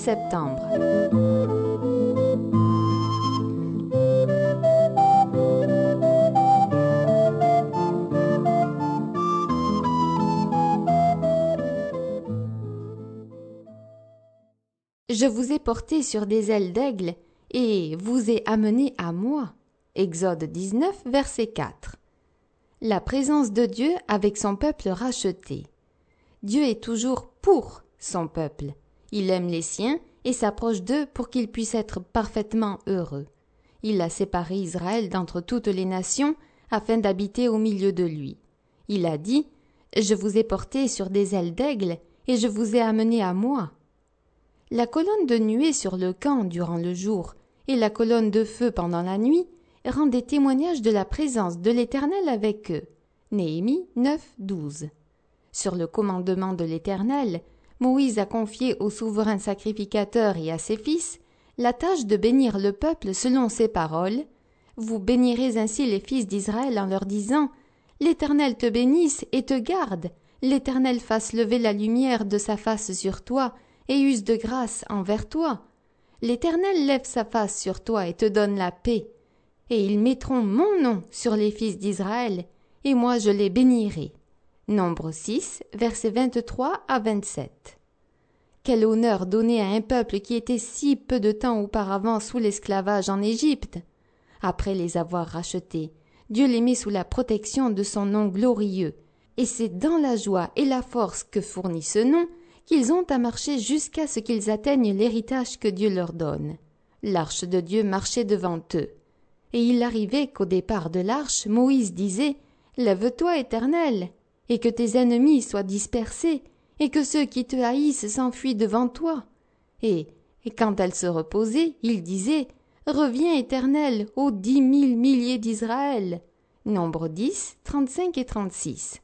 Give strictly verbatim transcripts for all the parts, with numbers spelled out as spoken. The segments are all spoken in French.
septembre. Je vous ai porté sur des ailes d'aigle et vous ai amené à moi. Exode dix-neuf, verset quatre. La présence de Dieu avec son peuple racheté. Dieu est toujours pour son peuple. Il aime les siens et s'approche d'eux pour qu'ils puissent être parfaitement heureux. Il a séparé Israël d'entre toutes les nations afin d'habiter au milieu de lui. Il a dit « Je vous ai porté sur des ailes d'aigle et je vous ai amené à moi ». La colonne de nuée sur le camp durant le jour et la colonne de feu pendant la nuit rendaient témoignage de la présence de l'Éternel avec eux. Néhémie neuf, douze. Sur le commandement de l'Éternel, Moïse a confié au souverain sacrificateur et à ses fils la tâche de bénir le peuple selon ces paroles. Vous bénirez ainsi les fils d'Israël en leur disant « L'Éternel te bénisse et te garde, l'Éternel fasse lever la lumière de sa face sur toi et use de grâce envers toi. L'Éternel lève sa face sur toi et te donne la paix. Et ils mettront mon nom sur les fils d'Israël, et moi je les bénirai. » Nombre six, versets vingt-trois à vingt-sept. Quel honneur donné à un peuple qui était si peu de temps auparavant sous l'esclavage en Égypte. Après les avoir rachetés, Dieu les met sous la protection de son nom glorieux, et c'est dans la joie et la force que fournit ce nom qu'ils ont à marcher jusqu'à ce qu'ils atteignent l'héritage que Dieu leur donne. L'arche de Dieu marchait devant eux. Et il arrivait qu'au départ de l'arche, Moïse disait « Lève-toi, Éternel, et que tes ennemis soient dispersés, et que ceux qui te haïssent s'enfuient devant toi. » Et, et quand elle se reposait, il disait « Reviens, Éternel, aux dix mille milliers d'Israël. » Nombre dix, trente-cinq et trente-six.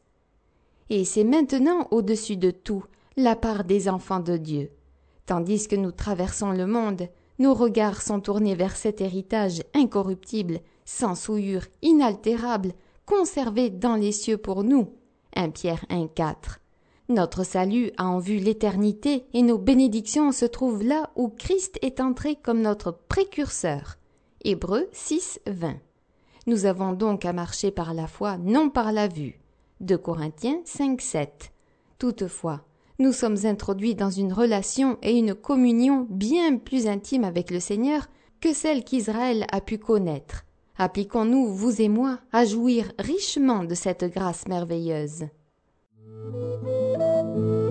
Et c'est maintenant au-dessus de tout la part des enfants de Dieu. Tandis que nous traversons le monde, nos regards sont tournés vers cet héritage incorruptible, sans souillure, inaltérable, conservé dans les cieux pour nous. un Pierre un, quatre. Notre salut a en vue l'éternité et nos bénédictions se trouvent là où Christ est entré comme notre précurseur. Hébreux six, vingt. Nous avons donc à marcher par la foi, non par la vue. deux Corinthiens cinq, sept. Toutefois, nous sommes introduits dans une relation et une communion bien plus intime avec le Seigneur que celle qu'Israël a pu connaître. Appliquons-nous, vous et moi, à jouir richement de cette grâce merveilleuse.